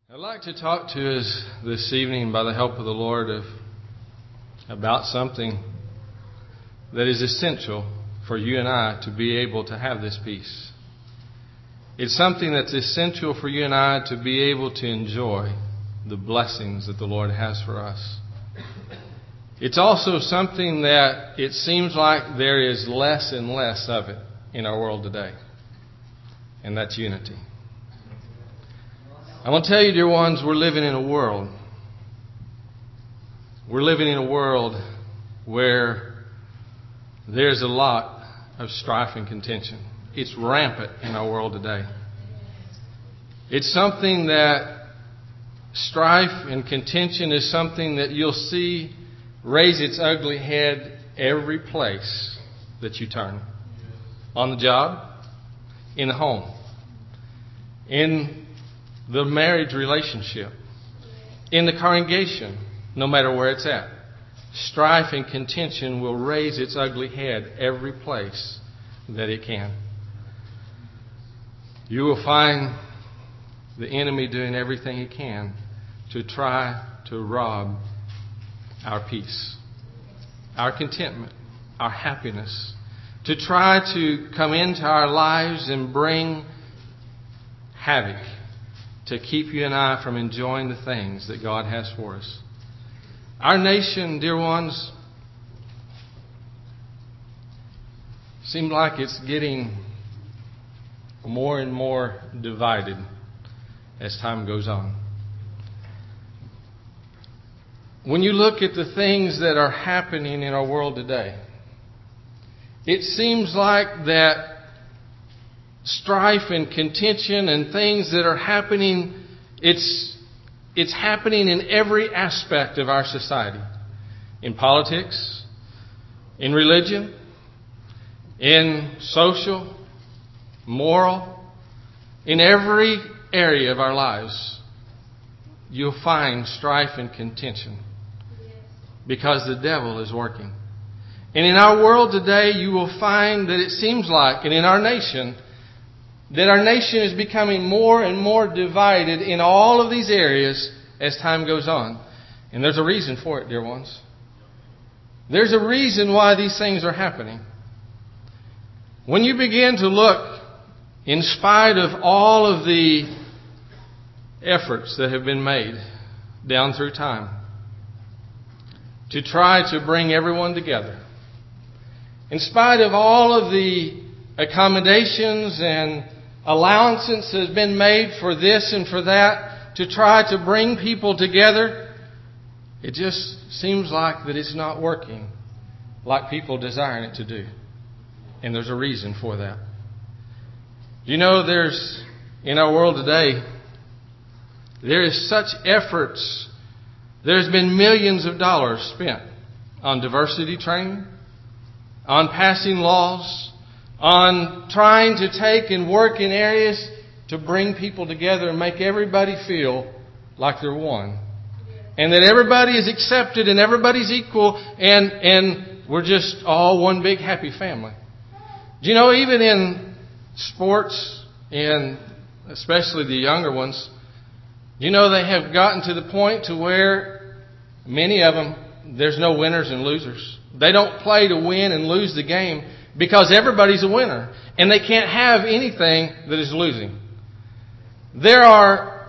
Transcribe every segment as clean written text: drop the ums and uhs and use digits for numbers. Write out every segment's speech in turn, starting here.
I'd like to talk to us this evening by the help of the Lord about something that is essential for you and I to be able to have this peace. It's something that's essential for you and I to be able to enjoy the blessings that the Lord has for us. It's also something that it seems like there is less and less of it in our world today. And that's unity. I want to tell you, dear ones, we're living in a world. We're living in a world where there's a lot of strife and contention. It's rampant in our world today. It's something that strife and contention is something that you'll see raise its ugly head every place that you turn. On the job, in the home, in the marriage relationship, in the congregation, no matter where it's at. Strife and contention will raise its ugly head every place that it can. You will find the enemy doing everything he can to try to rob our peace, our contentment, our happiness, to try to come into our lives and bring havoc, to keep you and I from enjoying the things that God has for us. Our nation, dear ones, seems like it's getting more and more divided as time goes on. When you look at the things that are happening in our world today, it seems like that strife and contention and things that are happening, it's happening in every aspect of our society. In politics, in religion, in social, moral, in every area of our lives, you'll find strife and contention because the devil is working. And in our world today, you will find that it seems like, and in our nation, that our nation is becoming more and more divided in all of these areas as time goes on. And there's a reason for it, dear ones. There's a reason why these things are happening. When you begin to look, in spite of all of the efforts that have been made down through time to try to bring everyone together, in spite of all of the accommodations and allowances that have been made for this and for that to try to bring people together, it just seems like that it's not working like people desiring it to do. And there's a reason for that. You know, in our world today, there is such efforts. There's been millions of dollars spent on diversity training, on passing laws, on trying to take and work in areas to bring people together and make everybody feel like they're one. And that everybody is accepted and everybody's equal and we're just all one big happy family. Do you know, even in sports, and especially the younger ones, you know, they have gotten to the point to where many of them, there's no winners and losers. They don't play to win and lose the game, because everybody's a winner. And they can't have anything that is losing. There are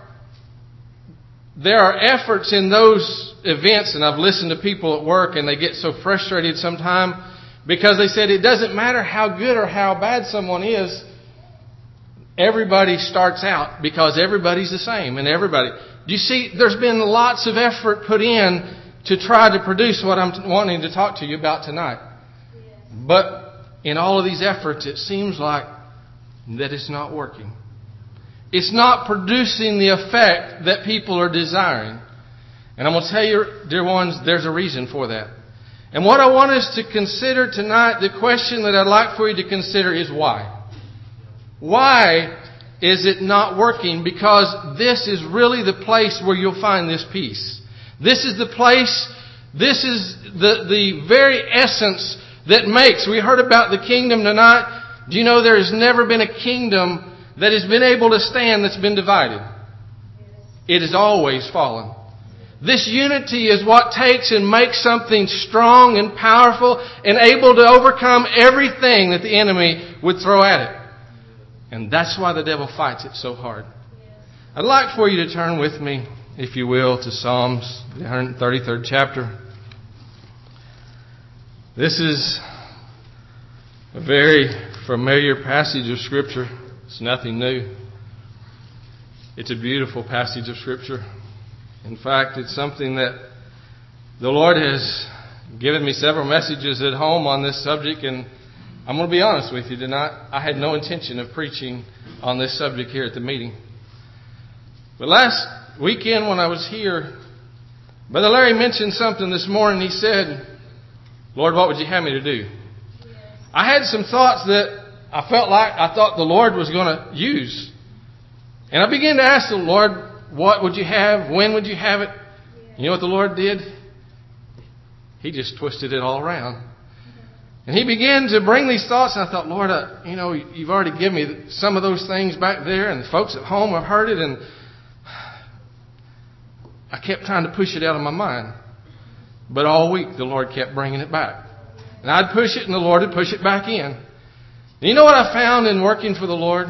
efforts in those events, and I've listened to people at work and they get so frustrated sometimes because they said it doesn't matter how good or how bad someone is. Everybody starts out because everybody's the same. And everybody, do you see, there's been lots of effort put in to try to produce what I'm wanting to talk to you about tonight. But in all of these efforts, it seems like that it's not working. It's not producing the effect that people are desiring. And I'm going to tell you, dear ones, there's a reason for that. And what I want us to consider tonight, the question that I'd like for you to consider is why. Why is it not working? Because this is really the place where you'll find this peace. This is the place, this is the very essence that makes. We heard about the kingdom tonight. Do you know there has never been a kingdom that has been able to stand that's been divided? it is always fallen. This unity is what takes and makes something strong and powerful and able to overcome everything that the enemy would throw at it. And that's why the devil fights it so hard. I'd like for you to turn with me, if you will, to Psalms, the 133rd chapter. This is a very familiar passage of Scripture. It's nothing new. It's a beautiful passage of Scripture. In fact, it's something that the Lord has given me several messages at home on this subject, and I'm going to be honest with you tonight. I had no intention of preaching on this subject here at the meeting. But last weekend when I was here, Brother Larry mentioned something this morning. He said, Lord, what would you have me to do? I had some thoughts that I felt like I thought the Lord was going to use. And I began to ask the Lord, what would you have? When would you have it? You know what the Lord did? He just twisted it all around. And He began to bring these thoughts, and I thought, Lord, you've already given me some of those things back there, and the folks at home have heard it, and I kept trying to push it out of my mind. But all week, the Lord kept bringing it back. And I'd push it, and the Lord would push it back in. And you know what I found in working for the Lord?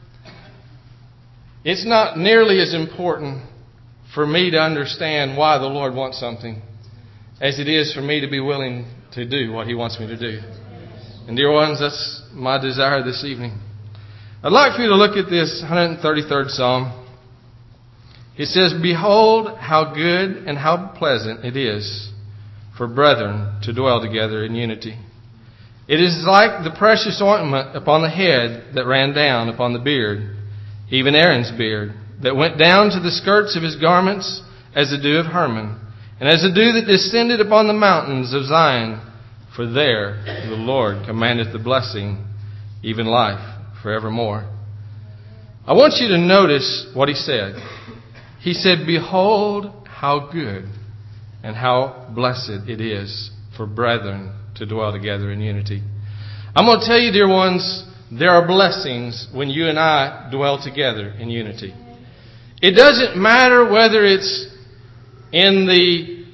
It's not nearly as important for me to understand why the Lord wants something as it is for me to be willing to do what He wants me to do. And dear ones, that's my desire this evening. I'd like for you to look at this 133rd Psalm. It says, Behold how good and how pleasant it is for brethren to dwell together in unity. It is like the precious ointment upon the head that ran down upon the beard, even Aaron's beard, that went down to the skirts of his garments as the dew of Hermon, and as the dew that descended upon the mountains of Zion. For there the Lord commandeth the blessing, even life forevermore. I want you to notice what He said. He said, Behold how good and how blessed it is for brethren to dwell together in unity. I'm going to tell you, dear ones, there are blessings when you and I dwell together in unity. It doesn't matter whether it's in the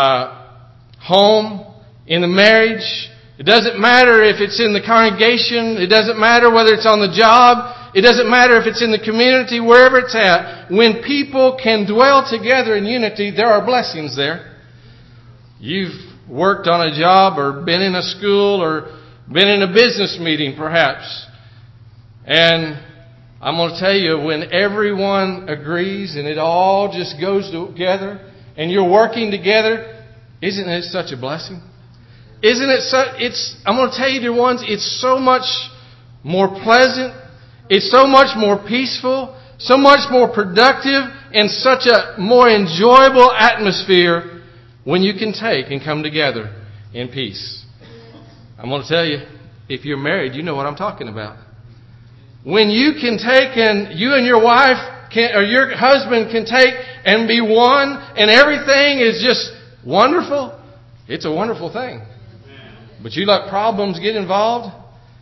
home, in the marriage. It doesn't matter if it's in the congregation. It doesn't matter whether it's on the job. It doesn't matter if it's in the community, wherever it's at. When people can dwell together in unity, there are blessings there. You've worked on a job or been in a school or been in a business meeting perhaps. And I'm going to tell you, when everyone agrees and it all just goes together and you're working together, isn't it such a blessing? Isn't it I'm going to tell you, dear ones, it's so much more pleasant. It's so much more peaceful, so much more productive, and such a more enjoyable atmosphere when you can take and come together in peace. I'm going to tell you, if you're married, you know what I'm talking about. When you can take and you and your wife or your husband can take and be one and everything is just wonderful, it's a wonderful thing. But you let problems get involved,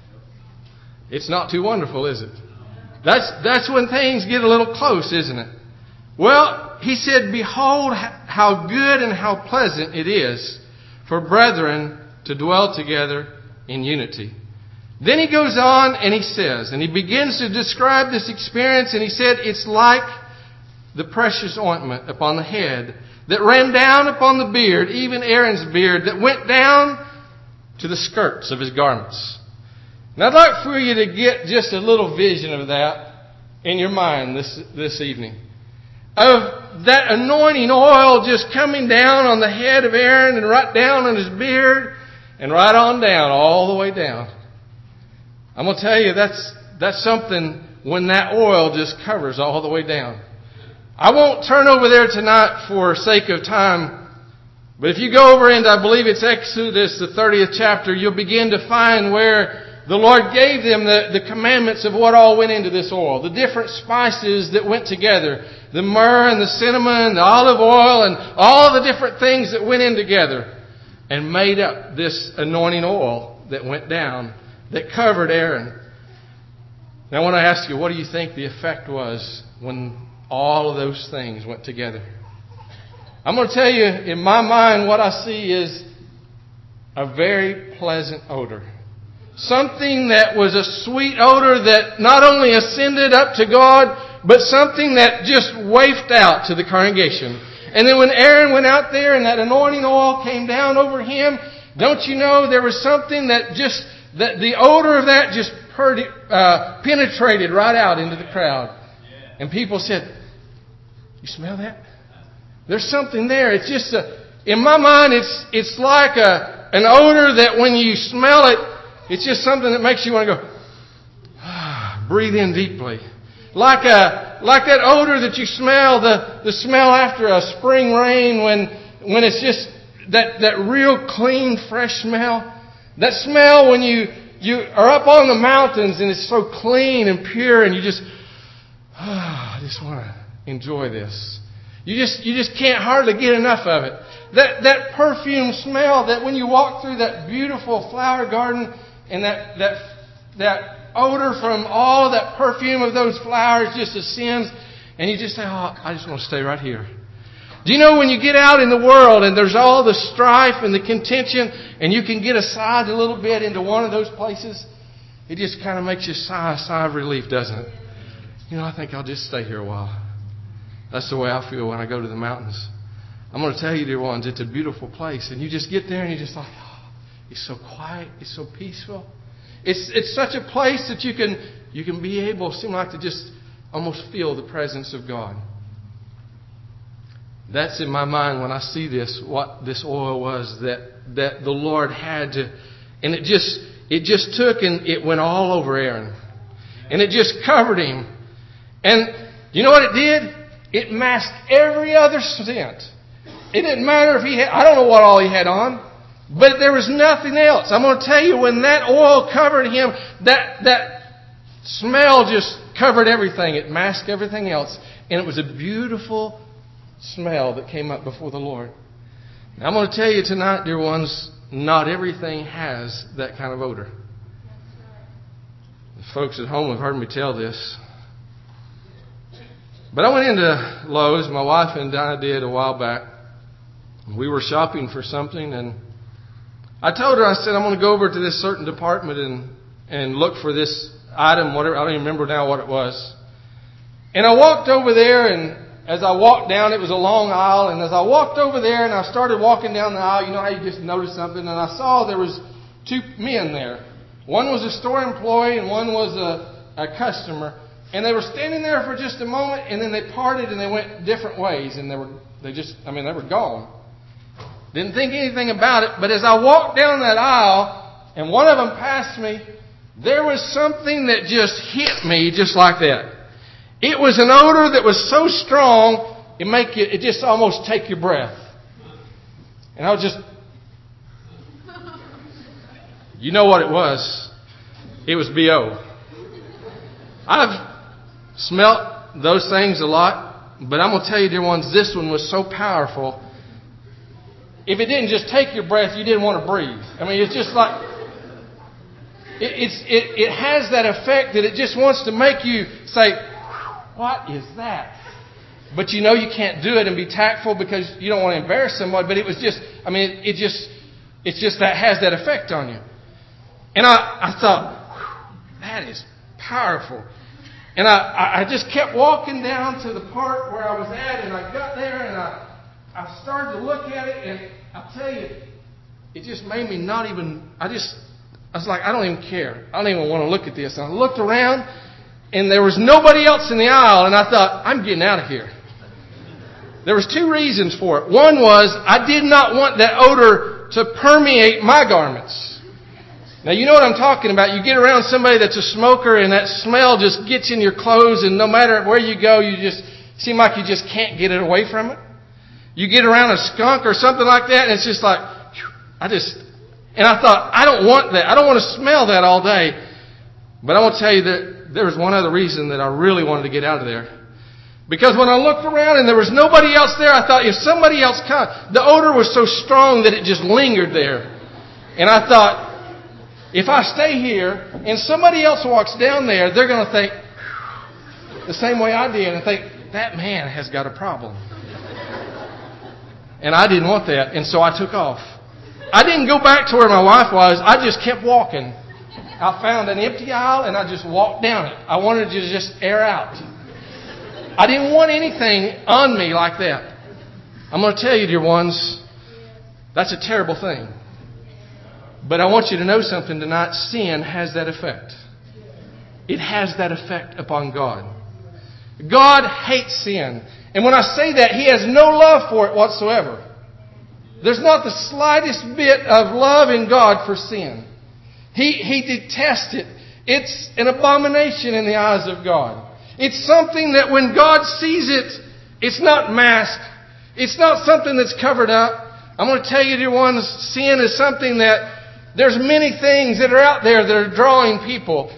it's not too wonderful, is it? That's when things get a little close, isn't it? Well, He said, Behold how good and how pleasant it is for brethren to dwell together in unity. Then He goes on and He says, and He begins to describe this experience, and He said, it's like the precious ointment upon the head that ran down upon the beard, even Aaron's beard, that went down to the skirts of his garments. Now I'd like for you to get just a little vision of that in your mind this evening. Of that anointing oil just coming down on the head of Aaron and right down on his beard and right on down, all the way down. I'm going to tell you, that's something when that oil just covers all the way down. I won't turn over there tonight for sake of time, but if you go over into, I believe it's Exodus, the 30th chapter, you'll begin to find where the Lord gave them the commandments of what all went into this oil. The different spices that went together. The myrrh and the cinnamon, the olive oil, and all the different things that went in together and made up this anointing oil that went down, that covered Aaron. Now I want to ask you, what do you think the effect was when all of those things went together. I'm going to tell you, in my mind, what I see is a very pleasant odor. Something that was a sweet odor that not only ascended up to God, but something that just wafted out to the congregation. And then when Aaron went out there and that anointing oil came down over him, don't you know there was something that just, that the odor of that just penetrated right out into the crowd. And people said, "You smell that? There's something there." It's just in my mind, it's like an odor that when you smell it, it's just something that makes you want to go, breathe in deeply. Like that odor that you smell, the smell after a spring rain when it's just that real clean, fresh smell. That smell when you are up on the mountains and it's so clean and pure and you just, I just want to enjoy this. You just can't hardly get enough of it. That perfume smell that when you walk through that beautiful flower garden and that odor from all of that perfume of those flowers just ascends and you just say, "Oh, I just want to stay right here." Do you know when you get out in the world and there's all the strife and the contention and you can get aside a little bit into one of those places, it just kind of makes you sigh a sigh of relief, doesn't it? I think I'll just stay here a while. That's the way I feel when I go to the mountains. I'm going to tell you, dear ones, it's a beautiful place. And you just get there and you're just like, oh, it's so quiet, it's so peaceful. It's such a place that you can be able, seem like to just almost feel the presence of God. That's in my mind when I see this, what this oil was that the Lord had to, and it just took and it went all over Aaron. And it just covered him. And you know what it did? It masked every other scent. It didn't matter if he had, I don't know what all he had on, but there was nothing else. I'm going to tell you, when that oil covered him, that smell just covered everything. It masked everything else. And it was a beautiful smell that came up before the Lord. Now, I'm going to tell you tonight, dear ones, not everything has that kind of odor. The folks at home have heard me tell this. But I went into Lowe's, my wife and I did a while back. We were shopping for something, and I told her, I said, I'm going to go over to this certain department and look for this item, whatever. I don't even remember now what it was. And I walked over there, and as I walked down, it was a long aisle, and as I walked over there and I started walking down the aisle, you know how you just notice something, and I saw there was two men there. One was a store employee and one was a customer. And they were standing there for just a moment, and then they parted and they went different ways, and they were gone. Didn't think anything about it, but as I walked down that aisle and one of them passed me, there was something that just hit me just like that. It was an odor that was so strong, it just almost take your breath. And I was just, you know what it was? It was B.O. I've smelt those things a lot, but I'm going to tell you, dear ones, this one was so powerful. If it didn't just take your breath, you didn't want to breathe. I mean, it's just like, it has that effect that it just wants to make you say, what is that? But you know you can't do it and be tactful because you don't want to embarrass someone, but it was just, it's just that has that effect on you. And I thought, that is powerful. And I just kept walking down to the part where I was at, and I got there, and I started to look at it, and I'll tell you, it just made me not even, I was like, I don't even care. I don't even want to look at this. And I looked around, and there was nobody else in the aisle, and I thought, I'm getting out of here. There was two reasons for it. One was, I did not want that odor to permeate my garments. Now, you know what I'm talking about. You get around somebody that's a smoker and that smell just gets in your clothes, and no matter where you go, you just seem like you just can't get it away from it. You get around a skunk or something like that, and it's just like, and I thought, I don't want that. I don't want to smell that all day. But I want to tell you that there was one other reason that I really wanted to get out of there. Because when I looked around and there was nobody else there, I thought, if somebody else comes, the odor was so strong that it just lingered there. And I thought, if I stay here and somebody else walks down there, they're going to think the same way I did and think, that man has got a problem. And I didn't want that, and so I took off. I didn't go back to where my wife was. I just kept walking. I found an empty aisle, and I just walked down it. I wanted to just air out. I didn't want anything on me like that. I'm going to tell you, dear ones, that's a terrible thing. But I want you to know something tonight. Sin has that effect. It has that effect upon God. God hates sin. And when I say that, He has no love for it whatsoever. There's not the slightest bit of love in God for sin. He detests it. It's an abomination in the eyes of God. It's something that when God sees it, it's not masked. It's not something that's covered up. I'm going to tell you, dear ones, sin is something that there's many things that are out there that are drawing people.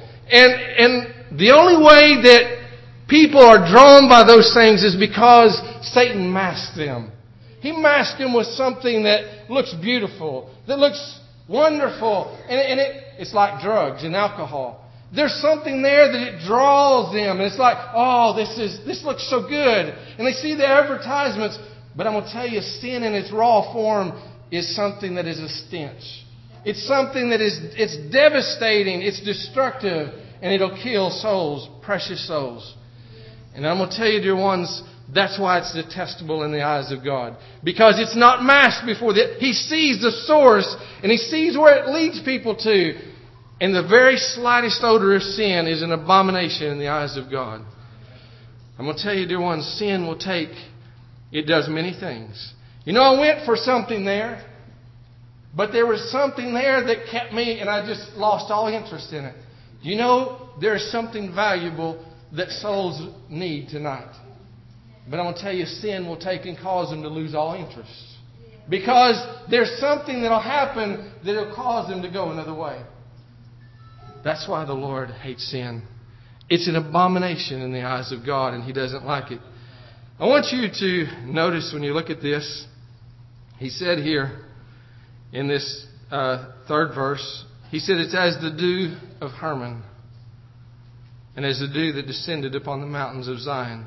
And the only way that people are drawn by those things is because Satan masks them. He masks them with something that looks beautiful, that looks wonderful. And it's like drugs and alcohol. There's something there that it draws them. And it's like, oh, this looks so good. And they see the advertisements. But I'm going to tell you, sin in its raw form is something that is a stench. It's something that it's devastating, it's destructive, and it'll kill souls, precious souls. And I'm going to tell you, dear ones, that's why it's detestable in the eyes of God. Because it's not masked before He sees the source, and He sees where it leads people to. And the very slightest odor of sin is an abomination in the eyes of God. I'm going to tell you, dear ones, sin will take, it does many things. You know, I went for something there, but there was something there that kept me, and I just lost all interest in it. You know, there's something valuable that souls need tonight. But I'm going to tell you, sin will take and cause them to lose all interest. Because there's something that will happen that will cause them to go another way. That's why the Lord hates sin. It's an abomination in the eyes of God, and He doesn't like it. I want you to notice when you look at this, He said here in this third verse, He said, it's as the dew of Hermon, and as the dew that descended upon the mountains of Zion.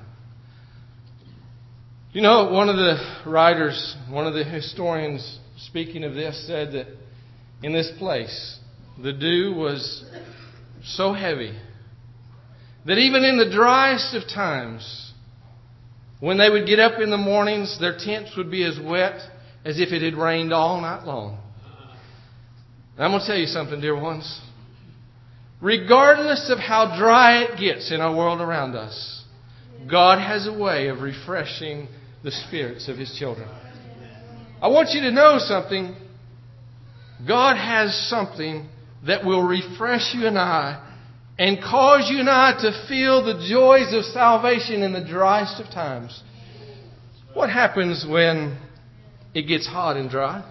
You know, one of the writers, one of the historians speaking of this said that in this place, the dew was so heavy that even in the driest of times, when they would get up in the mornings, their tents would be as wet as if it had rained all night long. And I'm going to tell you something, dear ones. Regardless of how dry it gets in our world around us, God has a way of refreshing the spirits of His children. I want you to know something. God has something that will refresh you and I and cause you and I to feel the joys of salvation in the driest of times. What happens when it gets hot and dry?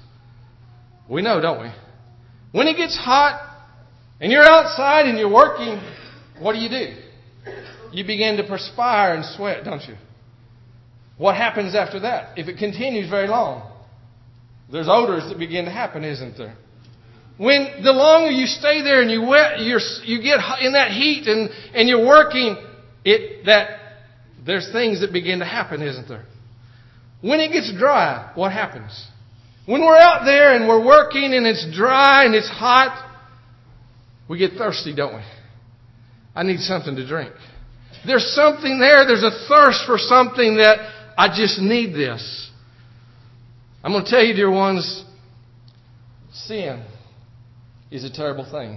We know, don't we? When it gets hot and you're outside and you're working, what do? You begin to perspire and sweat, don't you? What happens after that? If it continues very long, there's odors that begin to happen, isn't there? When the longer you stay there and you get in that heat and you're working, there's things that begin to happen, isn't there? When it gets dry, what happens? When we're out there and we're working and it's dry and it's hot, we get thirsty, don't we? I need something to drink. There's something there. There's a thirst for something that I just need this. I'm going to tell you, dear ones, sin is a terrible thing.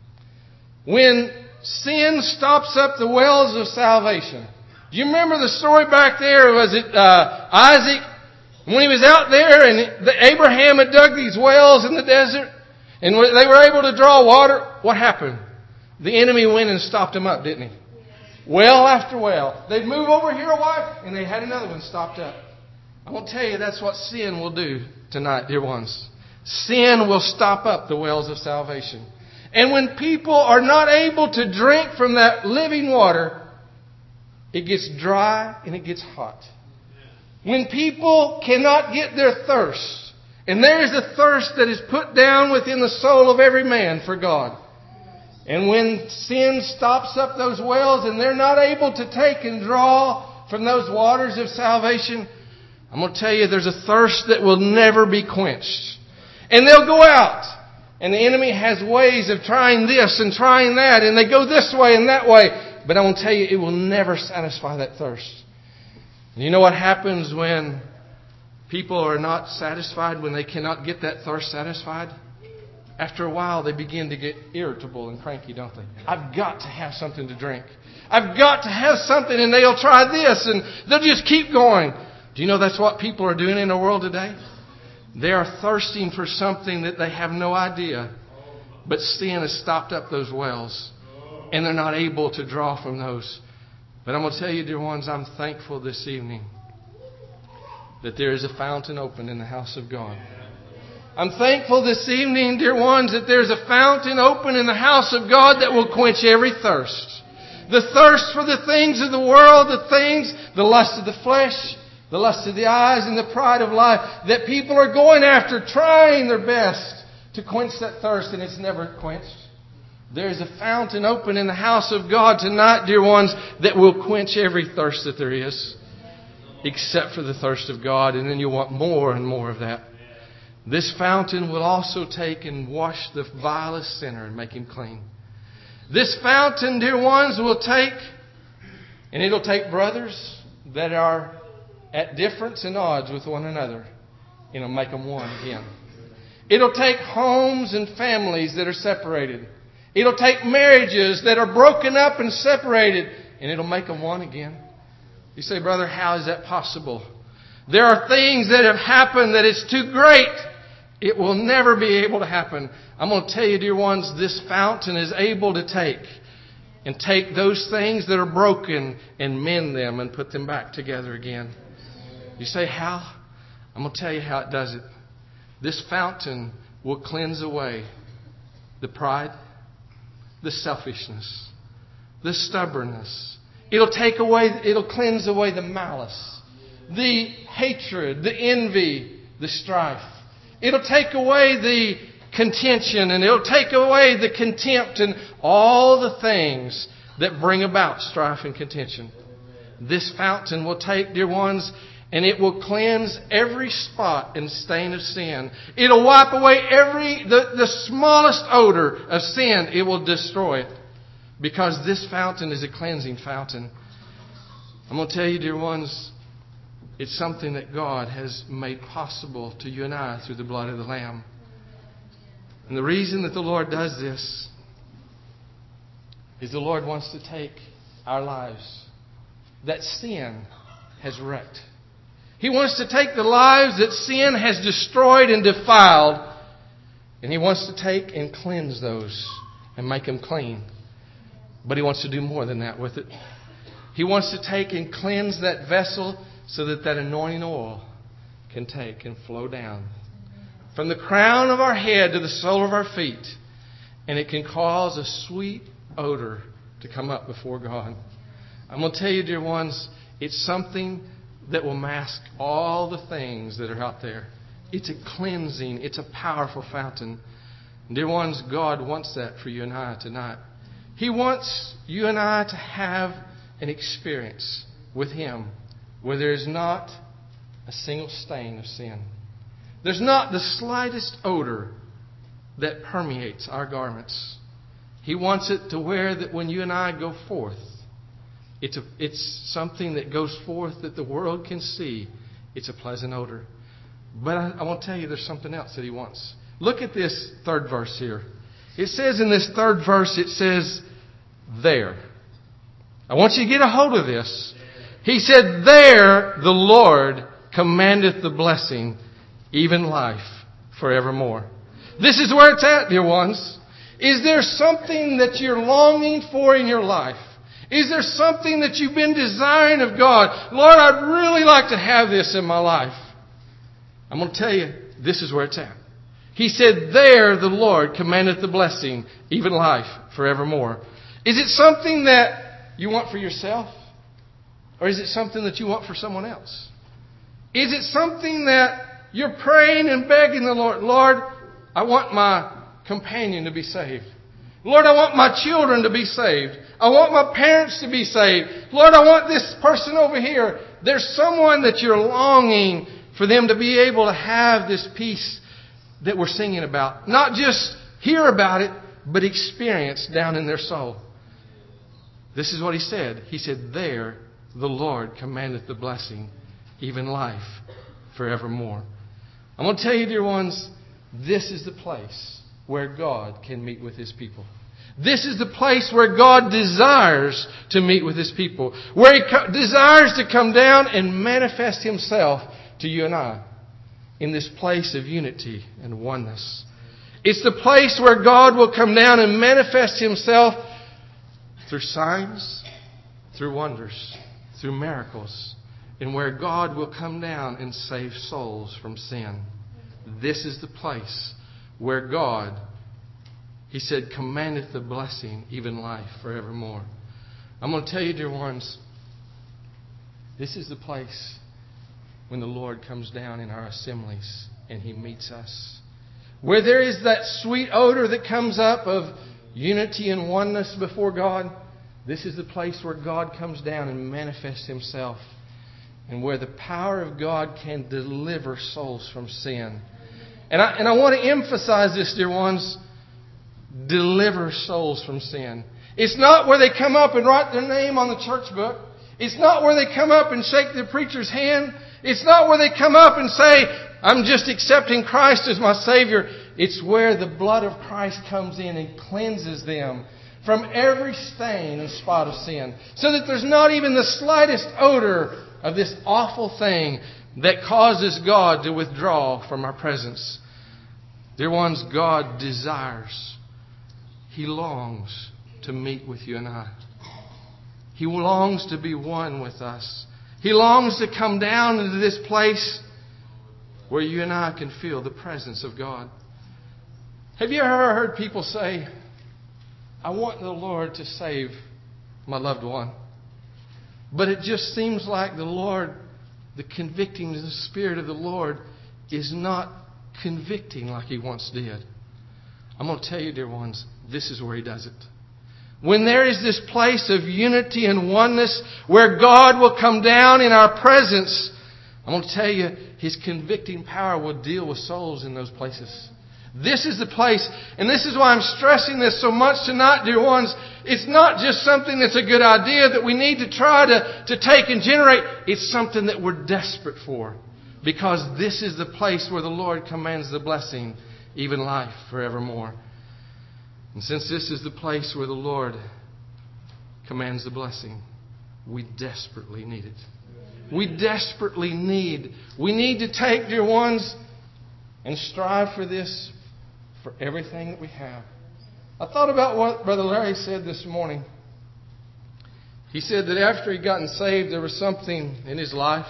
When sin stops up the wells of salvation. Do you remember the story back there? Was it Isaac? When he was out there and Abraham had dug these wells in the desert and they were able to draw water, what happened? The enemy went and stopped him up, didn't he? Well after well. They'd move over here a while and they had another one stopped up. I want to tell you that's what sin will do tonight, dear ones. Sin will stop up the wells of salvation. And when people are not able to drink from that living water, it gets dry and it gets hot. When people cannot get their thirst, and there is a thirst that is put down within the soul of every man for God. And when sin stops up those wells and they're not able to take and draw from those waters of salvation, I'm going to tell you there's a thirst that will never be quenched. And they'll go out. And the enemy has ways of trying this and trying that. And they go this way and that way. But I want to tell you, it will never satisfy that thirst. And you know what happens when people are not satisfied, when they cannot get that thirst satisfied? After a while, they begin to get irritable and cranky, don't they? I've got to have something to drink. I've got to have something, and they'll try this, and they'll just keep going. Do you know that's what people are doing in the world today? They are thirsting for something that they have no idea. But sin has stopped up those wells, and they're not able to draw from those. But I'm going to tell you, dear ones, I'm thankful this evening that there is a fountain open in the house of God. I'm thankful this evening, dear ones, that there's a fountain open in the house of God that will quench every thirst. The thirst for the things of the world, the lust of the flesh, the lust of the eyes, and the pride of life that people are going after, trying their best to quench that thirst, and it's never quenched. There's a fountain open in the house of God tonight, dear ones, that will quench every thirst that there is, except for the thirst of God, and then you want more and more of that. This fountain will also take and wash the vilest sinner and make him clean. This fountain, dear ones, will take, and it'll take brothers that are at difference and odds with one another, and it'll make them one again. It'll take homes and families that are separated. It'll take marriages that are broken up and separated, and it'll make them one again. You say, brother, how is that possible? There are things that have happened that it's too great. It will never be able to happen. I'm going to tell you, dear ones, this fountain is able to take those things that are broken and mend them and put them back together again. You say, how? I'm going to tell you how it does it. This fountain will cleanse away the pride, the selfishness, the stubbornness. It'll cleanse away the malice, the hatred, the envy, the strife. It'll take away the contention, and it'll take away the contempt and all the things that bring about strife and contention. This fountain will take, dear ones, and it will cleanse every spot and stain of sin. It'll wipe away the smallest odor of sin. It will destroy it. Because this fountain is a cleansing fountain. I'm going to tell you, dear ones, it's something that God has made possible to you and I through the blood of the Lamb. And the reason that the Lord does this is the Lord wants to take our lives that sin has wrecked. He wants to take the lives that sin has destroyed and defiled, and He wants to take and cleanse those and make them clean. But He wants to do more than that with it. He wants to take and cleanse that vessel so that anointing oil can take and flow down from the crown of our head to the sole of our feet. And it can cause a sweet odor to come up before God. I'm going to tell you, dear ones, it's something that will mask all the things that are out there. It's a cleansing. It's a powerful fountain. And dear ones, God wants that for you and I tonight. He wants you and I to have an experience with Him where there is not a single stain of sin. There's not the slightest odor that permeates our garments. He wants it to where that when you and I go forth, it's something that goes forth that the world can see. It's a pleasant odor. But I want to tell you there's something else that He wants. Look at this third verse here. It says in this third verse, it says, there. I want you to get a hold of this. He said, there the Lord commandeth the blessing, even life forevermore. This is where it's at, dear ones. Is there something that you're longing for in your life? Is there something that you've been desiring of God? Lord, I'd really like to have this in my life. I'm going to tell you, this is where it's at. He said, there the Lord commandeth the blessing, even life forevermore. Is it something that you want for yourself? Or is it something that you want for someone else? Is it something that you're praying and begging the Lord, Lord, I want my companion to be saved. Lord, I want my children to be saved. I want my parents to be saved. Lord, I want this person over here. There's someone that you're longing for them to be able to have this peace that we're singing about. Not just hear about it, but experience down in their soul. This is what He said. He said, there the Lord commandeth the blessing, even life forevermore. I'm going to tell you, dear ones, this is the place where God can meet with His people. This is the place where God desires to meet with His people. Where He desires to come down and manifest Himself to you and I. In this place of unity and oneness. It's the place where God will come down and manifest Himself through signs, through wonders, through miracles. And where God will come down and save souls from sin. This is the place where God, He said, commandeth the blessing, even life forevermore. I'm going to tell you, dear ones, this is the place when the Lord comes down in our assemblies and He meets us. Where there is that sweet odor that comes up of unity and oneness before God, this is the place where God comes down and manifests Himself. And where the power of God can deliver souls from sin. And I want to emphasize this, dear ones. Deliver souls from sin. It's not where they come up and write their name on the church book. It's not where they come up and shake the preacher's hand. It's not where they come up and say, I'm just accepting Christ as my Savior. It's where the blood of Christ comes in and cleanses them from every stain and spot of sin. So that there's not even the slightest odor of this awful thing that causes God to withdraw from our presence. Dear ones, God desires, He longs to meet with you and I. He longs to be one with us. He longs to come down into this place where you and I can feel the presence of God. Have you ever heard people say, I want the Lord to save my loved one? But it just seems like the Lord, the convicting of the Spirit of the Lord is not convicting like He once did. I'm going to tell you, dear ones, this is where He does it. When there is this place of unity and oneness where God will come down in our presence, I'm going to tell you, His convicting power will deal with souls in those places. This is the place, and this is why I'm stressing this so much tonight, dear ones. It's not just something that's a good idea that we need to try to take and generate. It's something that we're desperate for. Because this is the place where the Lord commands the blessing, even life forevermore. And since this is the place where the Lord commands the blessing, we desperately need it. We desperately need to take, dear ones, and strive for this for everything that we have. I thought about what Brother Larry said this morning. He said that after he gotten saved, there was something in his life.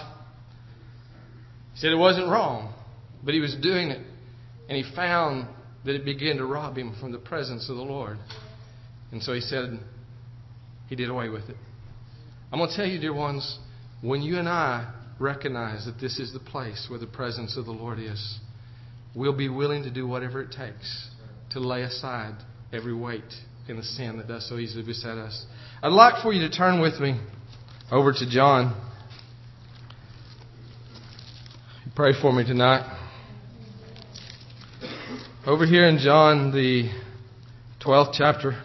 He said it wasn't wrong, but he was doing it. And he found that it began to rob him from the presence of the Lord. And so he said he did away with it. I'm going to tell you, dear ones, when you and I recognize that this is the place where the presence of the Lord is, we'll be willing to do whatever it takes to lay aside every weight in the sin that does so easily beset us. I'd like for you to turn with me over to John. Pray for me tonight. Over here in John, the 12th chapter.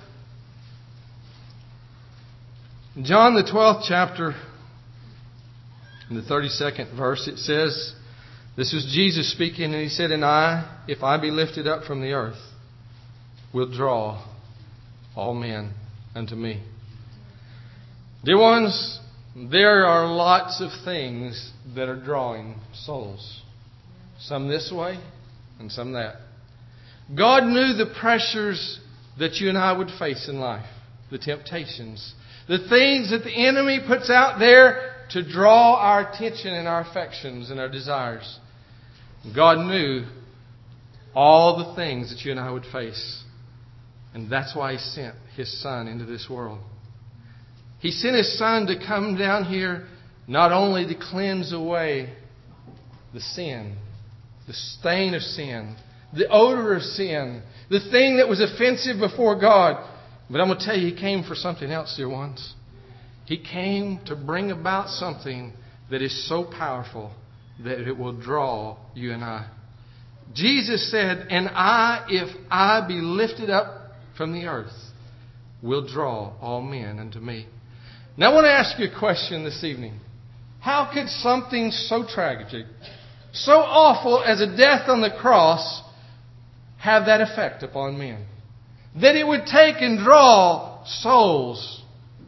In John, the 12th chapter, in the 32nd verse, it says, this was Jesus speaking, and He said, and I, if I be lifted up from the earth, will draw all men unto me. Dear ones, there are lots of things that are drawing souls. Some this way and some that. God knew the pressures that you and I would face in life. The temptations. The things that the enemy puts out there to draw our attention and our affections and our desires. God knew all the things that you and I would face. And that's why He sent His Son into this world. He sent His Son to come down here not only to cleanse away the sin, the stain of sin, the odor of sin, the thing that was offensive before God. But I'm going to tell you, He came for something else, dear ones. He came to bring about something that is so powerful that it will draw you and I. Jesus said, "And I, if I be lifted up from the earth, will draw all men unto me." Now I want to ask you a question this evening. How could something so tragic, so awful as a death on the cross, have that effect upon men? That it would take and draw souls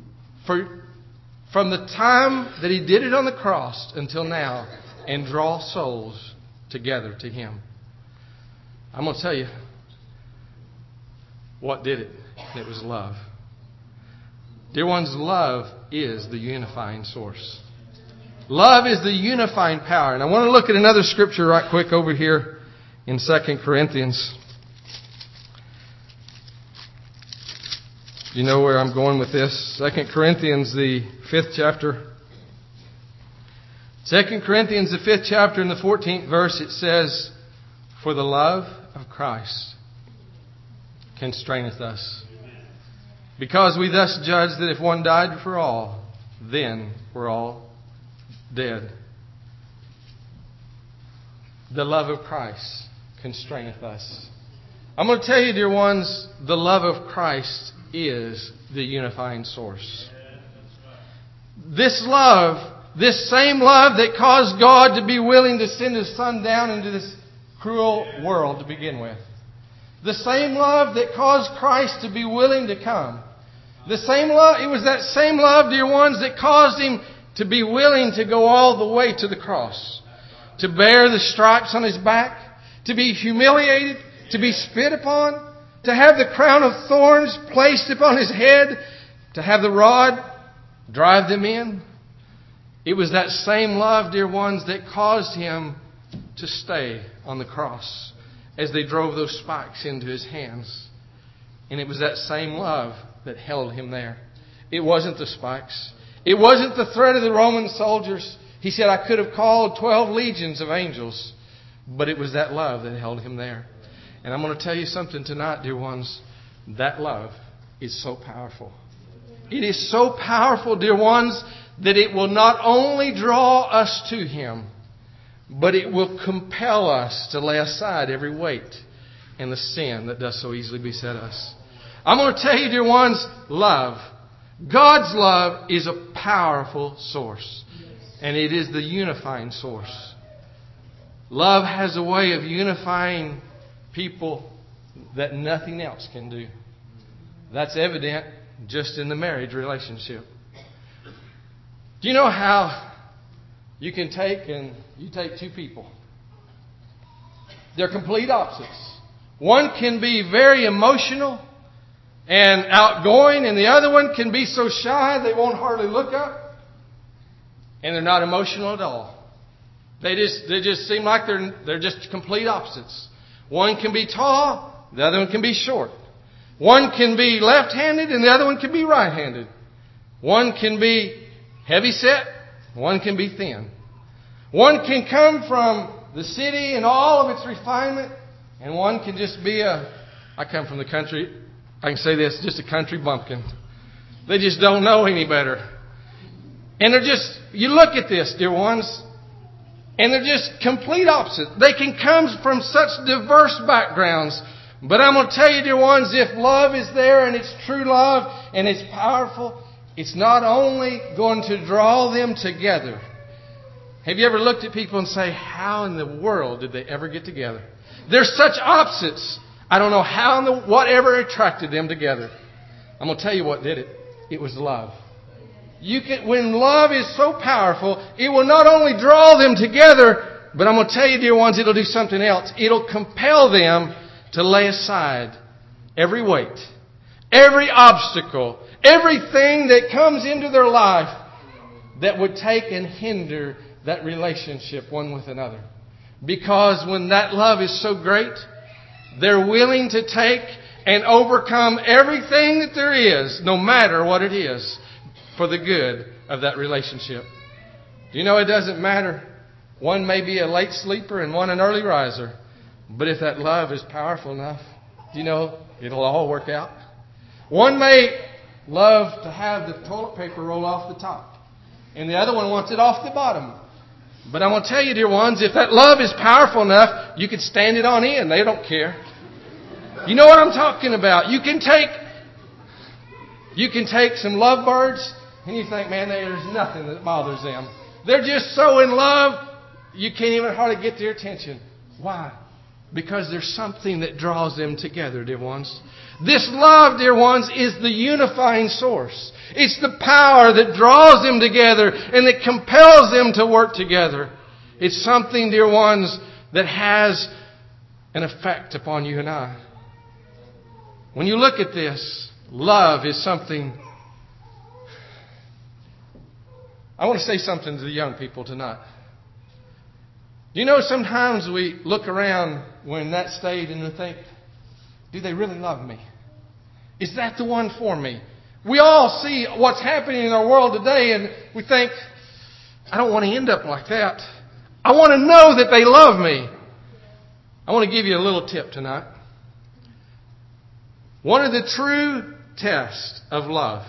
from the time that He did it on the cross until now, and draw souls together to Him. I'm going to tell you what did it. It was love. Dear ones, love is the unifying source. Love is the unifying power. And I want to look at another scripture right quick over here in 2 Corinthians. You know where I'm going with this? 2 Corinthians, the 5th chapter. 2 Corinthians, the 5th chapter, in the 14th verse, it says, "For the love of Christ constraineth us, because we thus judge that if one died for all, then we're all dead." The love of Christ constraineth us. I'm going to tell you, dear ones, the love of Christ is the unifying source. This love, this same love that caused God to be willing to send His Son down into this cruel world to begin with. The same love that caused Christ to be willing to come. The same love, it was that same love, dear ones, that caused Him to be willing to go all the way to the cross. To bear the stripes on His back. To be humiliated. To be spit upon. To have the crown of thorns placed upon His head. To have the rod drive them in. It was that same love, dear ones, that caused Him to stay on the cross as they drove those spikes into His hands. And it was that same love that held Him there. It wasn't the spikes. It wasn't the threat of the Roman soldiers. He said, "I could have called 12 legions of angels." But it was that love that held Him there. And I'm going to tell you something tonight, dear ones. That love is so powerful. It is so powerful, dear ones, that it will not only draw us to Him, but it will compel us to lay aside every weight and the sin that does so easily beset us. I'm going to tell you, dear ones, love. God's love is a powerful source. And it is the unifying source. Love has a way of unifying people that nothing else can do. That's evident just in the marriage relationship. Do you know how you can take two people? They're complete opposites. One can be very emotional and outgoing, and the other one can be so shy they won't hardly look up. And they're not emotional at all. They just seem like they're just complete opposites. One can be tall, the other one can be short. One can be left-handed and the other one can be right-handed. One can be heavy-set, one can be thin. One can come from the city and all of its refinement, and one can just be I come from the country, I can say this, just a country bumpkin. They just don't know any better. And you look at this, dear ones, and they're just complete opposites. They can come from such diverse backgrounds. But I'm going to tell you, dear ones, if love is there and it's true love and it's powerful, it's not only going to draw them together. Have you ever looked at people and say, how in the world did they ever get together? They're such opposites. I don't know whatever attracted them together. I'm going to tell you what did it. It was love. When love is so powerful, it will not only draw them together, but I'm going to tell you, dear ones, it'll do something else. It'll compel them to lay aside every weight, every obstacle, everything that comes into their life that would take and hinder that relationship one with another. Because when that love is so great, they're willing to take and overcome everything that there is, no matter what it is, for the good of that relationship. Do you know it doesn't matter? One may be a late sleeper and one an early riser. But if that love is powerful enough, it'll all work out. One may love to have the toilet paper roll off the top, and the other one wants it off the bottom. But I'm going to tell you, dear ones, if that love is powerful enough, you can stand it on in. They don't care. You know what I'm talking about. You can take some lovebirds, and you think, man, there's nothing that bothers them. They're just so in love, you can't even hardly get their attention. Why? Because there's something that draws them together, dear ones. This love, dear ones, is the unifying source. It's the power that draws them together and that compels them to work together. It's something, dear ones, that has an effect upon you and I. When you look at this, love is something. I want to say something to the young people tonight. Do you know sometimes we look around when in that state and we think, do they really love me? Is that the one for me? We all see what's happening in our world today and we think, I don't want to end up like that. I want to know that they love me. I want to give you a little tip tonight. One of the true tests of love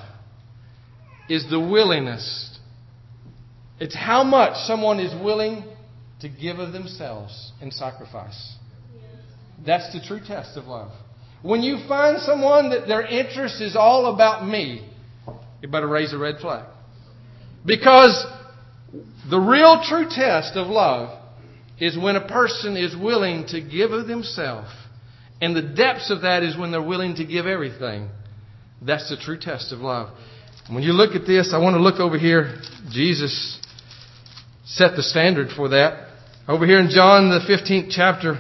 is the willingness. It's how much someone is willing to give of themselves in sacrifice. That's the true test of love. When you find someone that their interest is all about me, you better raise a red flag. Because the real true test of love is when a person is willing to give of themselves. And the depths of that is when they're willing to give everything. That's the true test of love. When you look at this, I want to look over here. Jesus set the standard for that. Over here in John the 15th chapter.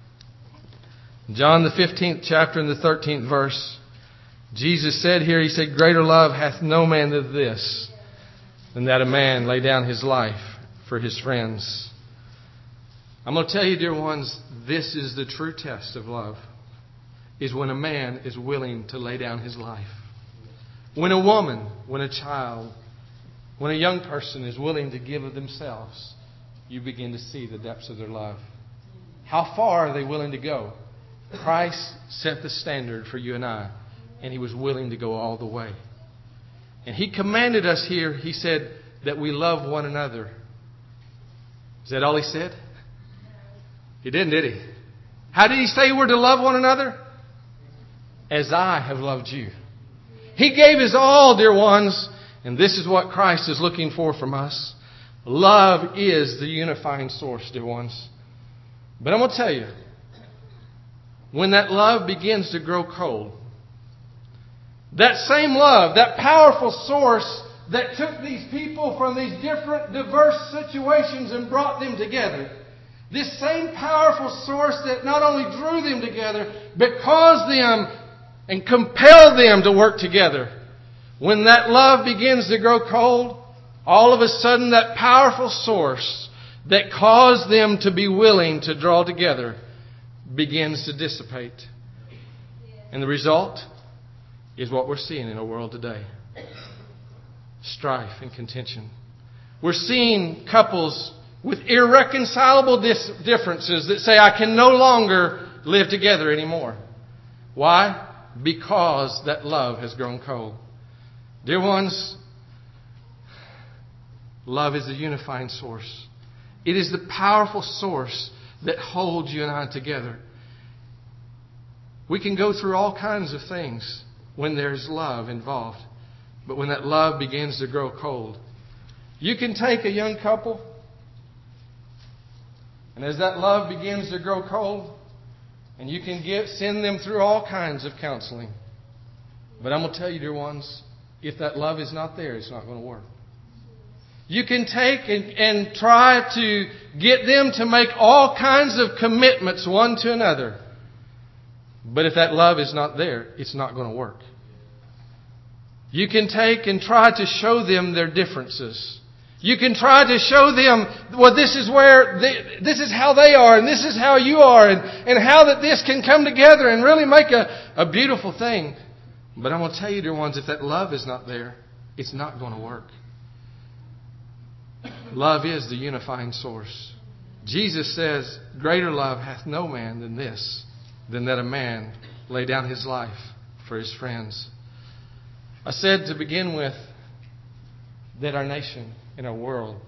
John the 15th chapter and the 13th verse. Jesus said here, He said, greater love hath no man than this, than that a man lay down his life for his friends. I'm going to tell you, dear ones, this is the true test of love. Is when a man is willing to lay down his life. When a woman, when a child, when a young person is willing to give of themselves, you begin to see the depths of their love. How far are they willing to go? Christ set the standard for you and I, and He was willing to go all the way. And He commanded us here, He said, that we love one another. Is that all He said? He didn't, did He? How did He say we're to love one another? As I have loved you. He gave His all, dear ones, and this is what Christ is looking for from us. Love is the unifying source, dear ones. But I'm going to tell you, when that love begins to grow cold, that same love, that powerful source that took these people from these different, diverse situations and brought them together, this same powerful source that not only drew them together, but caused them and compelled them to work together. When that love begins to grow cold, all of a sudden that powerful source that caused them to be willing to draw together begins to dissipate. And the result is what we're seeing in our world today. Strife and contention. We're seeing couples with irreconcilable differences that say, I can no longer live together anymore. Why? Because that love has grown cold. Dear ones, love is the unifying source. It is the powerful source that holds you and I together. We can go through all kinds of things when there's love involved. But when that love begins to grow cold, you can take a young couple, and as that love begins to grow cold, and you can send them through all kinds of counseling. But I'm going to tell you, dear ones, if that love is not there, it's not going to work. You can take and try to get them to make all kinds of commitments one to another. But if that love is not there, it's not going to work. You can take and try to show them their differences. You can try to show them, well, this is how they are, and this is how you are, and how that this can come together and really make a beautiful thing. But I'm going to tell you, dear ones, if that love is not there, it's not going to work. Love is the unifying source. Jesus says, greater love hath no man than this, than that a man lay down his life for his friends. I said to begin with that our nation and our world,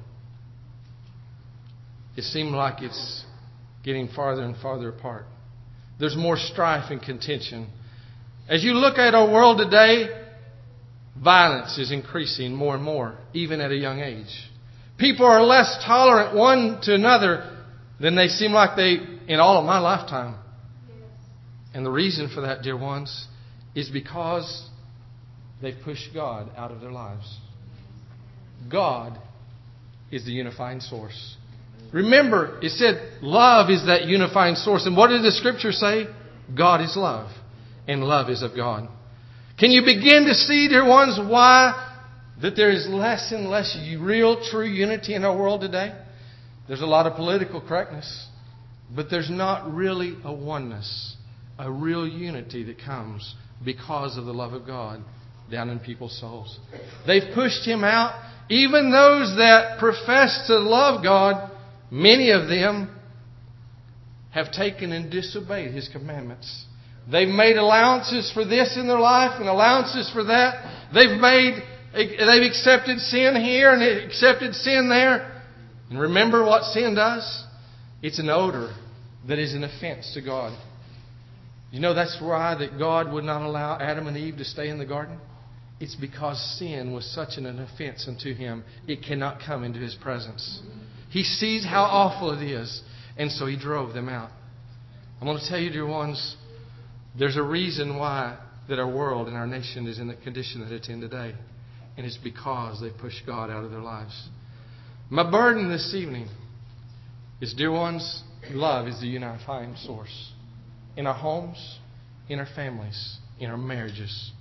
it seems like it's getting farther and farther apart. There's more strife and contention. As you look at our world today, violence is increasing more and more, even at a young age. People are less tolerant one to another than they seem like they in all of my lifetime. And the reason for that, dear ones, is because they've pushed God out of their lives. God is the unifying source. Remember, it said love is that unifying source. And what did the Scripture say? God is love, and love is of God. Can you begin to see, dear ones, why that there is less and less real, true unity in our world today? There's a lot of political correctness, but there's not really a oneness, a real unity that comes because of the love of God down in people's souls. They've pushed Him out. Even those that profess to love God, many of them have taken and disobeyed His commandments. They've made allowances for this in their life and allowances for that. They've accepted sin here and accepted sin there. And remember what sin does? It's an odor that is an offense to God. You know that's why that God would not allow Adam and Eve to stay in the garden? It's because sin was such an offense unto Him, it cannot come into His presence. He sees how awful it is, and so He drove them out. I'm going to tell you, dear ones, there's a reason why that our world and our nation is in the condition that it's in today. And it's because they pushed God out of their lives. My burden this evening is, dear ones, love is the unifying source. In our homes, in our families, in our marriages.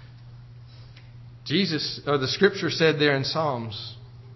The Scripture said there in Psalms,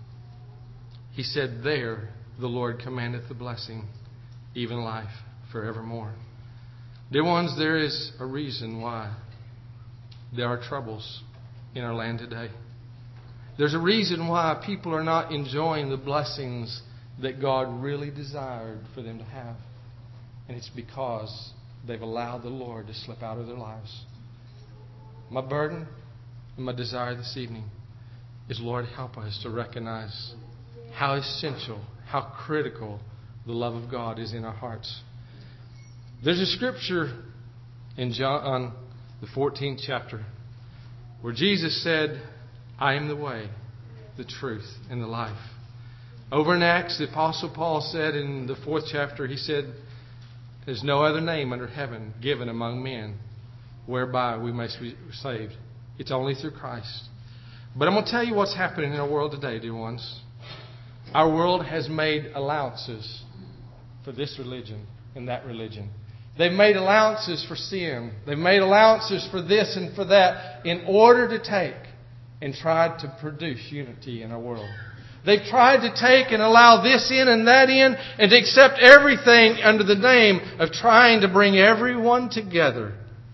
He said, there the Lord commandeth the blessing, even life forevermore. Dear ones, there is a reason why there are troubles in our land today. There's a reason why people are not enjoying the blessings that God really desired for them to have. And it's because they've allowed the Lord to slip out of their lives. My burden and my desire this evening is, Lord, help us to recognize how essential, how critical the love of God is in our hearts. There's a scripture in John, the 14th chapter, where Jesus said, I am the way, the truth, and the life. Over in Acts, the Apostle Paul said in the 4th chapter, he said, there's no other name under heaven given among men whereby we may be saved. It's only through Christ. But I'm going to tell you what's happening in our world today, dear ones. Our world has made allowances for this religion and that religion. They've made allowances for sin. They've made allowances for this and for that in order to take and try to produce unity in our world. They've tried to take and allow this in and that in and to accept everything under the name of trying to bring everyone together.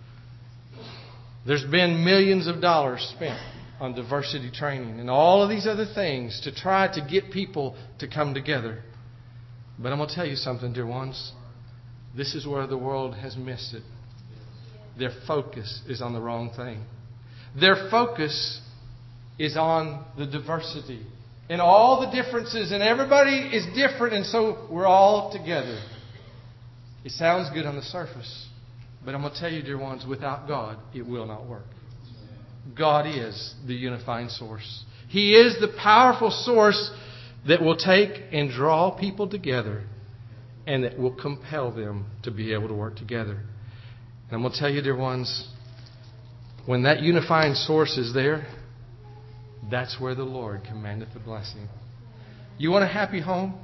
There's been millions of dollars spent on diversity training and all of these other things to try to get people to come together. But I'm going to tell you something, dear ones. This is where the world has missed it. Their focus is on the wrong thing. Their focus is on the diversity and all the differences, and everybody is different, and so we're all together. It sounds good on the surface, but I'm going to tell you, dear ones, without God, it will not work. God is the unifying source. He is the powerful source that will take and draw people together and that will compel them to be able to work together. And I'm going to tell you, dear ones, when that unifying source is there, that's where the Lord commandeth the blessing. You want a happy home?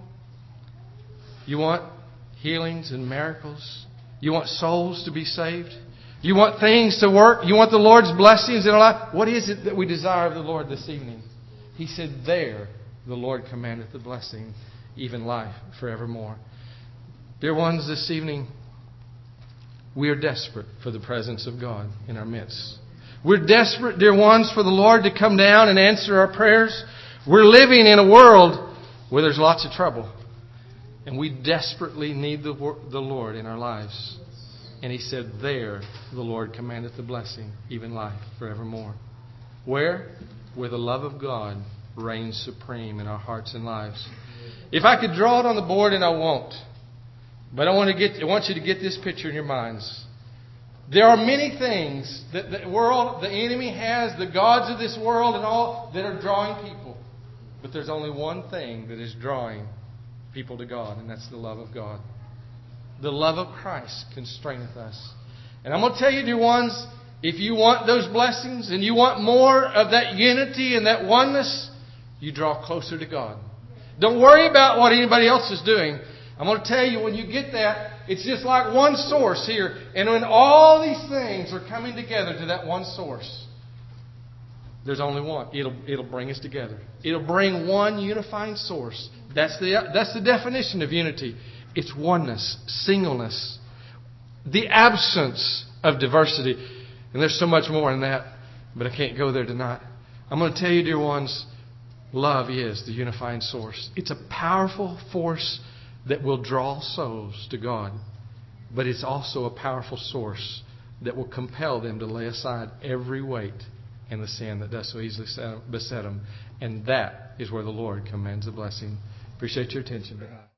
You want healings and miracles? You want souls to be saved? You want things to work? You want the Lord's blessings in our life? What is it that we desire of the Lord this evening? He said, there the Lord commandeth the blessing, even life forevermore. Dear ones, this evening, we are desperate for the presence of God in our midst. We're desperate, dear ones, for the Lord to come down and answer our prayers. We're living in a world where there's lots of trouble. And we desperately need the Lord in our lives. And He said, there the Lord commandeth the blessing, even life forevermore. Where? Where the love of God reigns supreme in our hearts and lives. If I could draw it on the board, and I won't, but I want you to get this picture in your minds. There are many things that the world, the enemy has, the gods of this world and all, that are drawing people. But there's only one thing that is drawing people to God, and that's the love of God. The love of Christ constraineth us. And I'm going to tell you, dear ones, if you want those blessings and you want more of that unity and that oneness, you draw closer to God. Don't worry about what anybody else is doing. I'm going to tell you, when you get that, it's just like one source here. And when all these things are coming together to that one source, there's only one. It'll bring us together. It'll bring one unifying source. That's the definition of unity. It's oneness, singleness, the absence of diversity. And there's so much more in that, but I can't go there tonight. I'm going to tell you, dear ones, love is the unifying source. It's a powerful force that will draw souls to God. But it's also a powerful source that will compel them to lay aside every weight and the sin that does so easily beset them. And that is where the Lord commands a blessing. Appreciate your attention.